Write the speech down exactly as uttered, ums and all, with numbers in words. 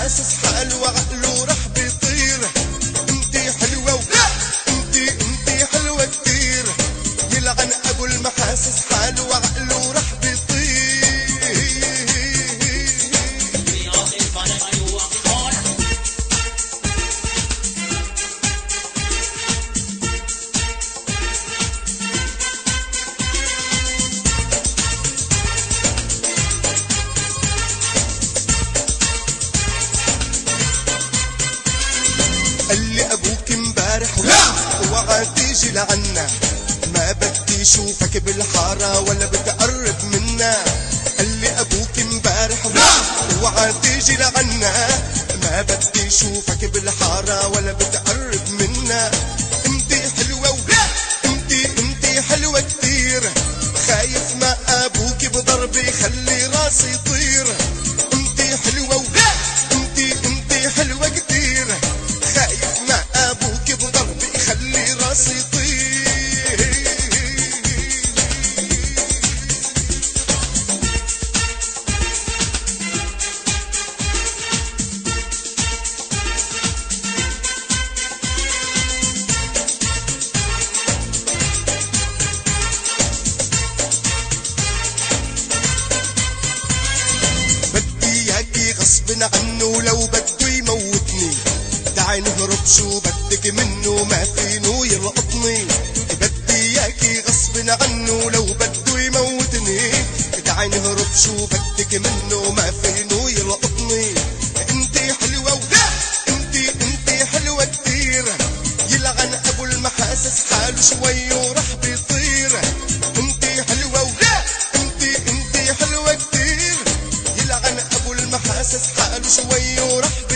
حاسس حاله وعقله راح بيطير. انتي حلوة ولا انتي انتي حلوة كتير، يلعن ابو المحاسس حاله وعقله راح بيطير. قال لي ابوك امبارح اوعى تيجي لعنا، ما بدي اشوفك بالحارة ولا بتقرب منا. قال لي ابوك امبارح اوعى تيجي لعنا، ما بدي اشوفك بالحارة ولا بتقرب منا. انتي حلوة ولا انتي انتي حلوة كتير، خايف ما ابوك بضربي يخلي راسي يطير. انتي حلوة ولا انتي انتي حلوة كتير، خايف ما ابوك بضربي يخلي راسي يطير. بدي اياكي غصب عنه لو بده يموتني، تعي نهرب شو بدك منه ما فينو يلقطني. بدي اياكي غصب عنه لو بده يموتني، تعي نهرب شو بدك منه ما فينو يلقطني. انتي حلوة ولا انتي انتي حلوة كتير، يلعن ابو المحاسس حاله شوي وراح بيطير. انتي حلوة ولا انتي انتي حلوة كتير، يلعن ابو المحاسس حاله شوي وراح